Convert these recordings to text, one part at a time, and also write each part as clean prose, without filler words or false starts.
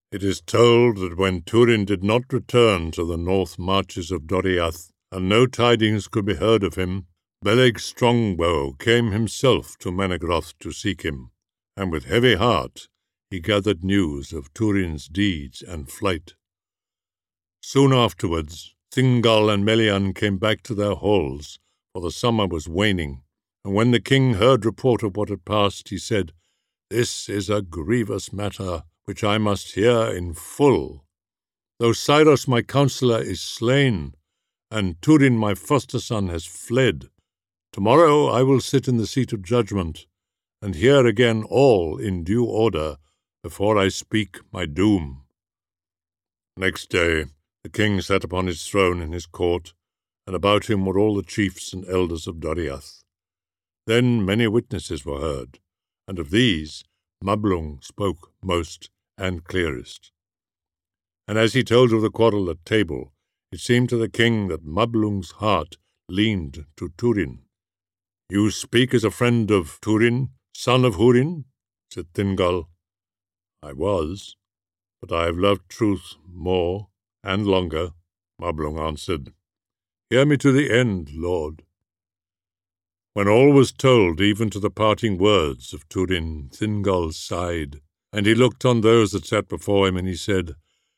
It is told that when Turin did not return to the north marches of Doriath, and no tidings could be heard of him, Beleg Strongbow came himself to Menegroth to seek him, and with heavy heart he gathered news of Turin's deeds and flight. Soon afterwards, Thingol and Melian came back to their halls, for the summer was waning, and when the king heard report of what had passed, he said, "This is a grievous matter, which I must hear in full. Though Cyrus my counsellor is slain, and Turin my foster son has fled, tomorrow I will sit in the seat of judgment, and hear again all in due order, before I speak my doom." Next day the king sat upon his throne in his court, and about him were all the chiefs and elders of Doriath. Then many witnesses were heard, and of these Mablung spoke most and clearest. And as he told of the quarrel at table, it seemed to the king that Mablung's heart leaned to Turin. "You speak as a friend of Turin, son of Hurin?" said Thingol. "I was, but I have loved truth more and longer," Mablung answered. "Hear me to the end, lord." When all was told, even to the parting words of Turin, Thingol sighed, and he looked on those that sat before him, and he said,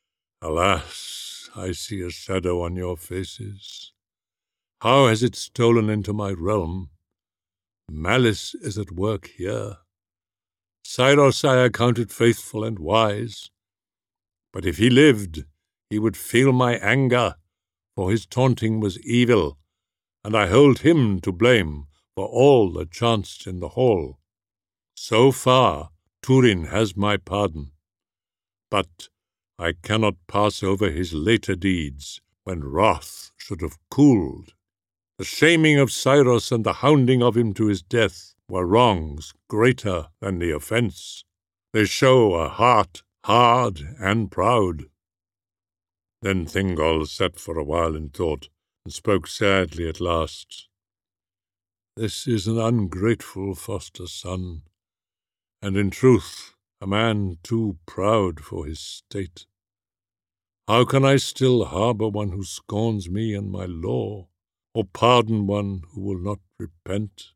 "Alas, I see a shadow on your faces. How has it stolen into my realm? Malice is at work here. Cyrus I accounted faithful and wise, but if he lived, he would feel my anger, for his taunting was evil, and I hold him to blame for all that chanced in the hall. So far, Turin has my pardon, but I cannot pass over his later deeds, when wrath should have cooled. The shaming of Cyrus and the hounding of him to his death were wrongs greater than the offence. They show a heart hard and proud." Then Thingol sat for a while in thought, and spoke sadly at last. "This is an ungrateful foster son, and in truth a man too proud for his state. How can I still harbour one who scorns me and my law, or pardon one who will not repent?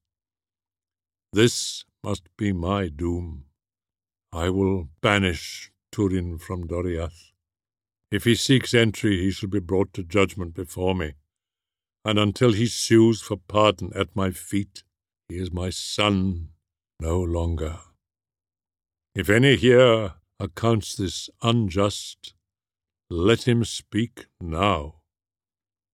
This must be my doom. I will banish Turin from Doriath. If he seeks entry, he shall be brought to judgment before me, and until he sues for pardon at my feet, he is my son no longer. If any here accounts this unjust, let him speak now."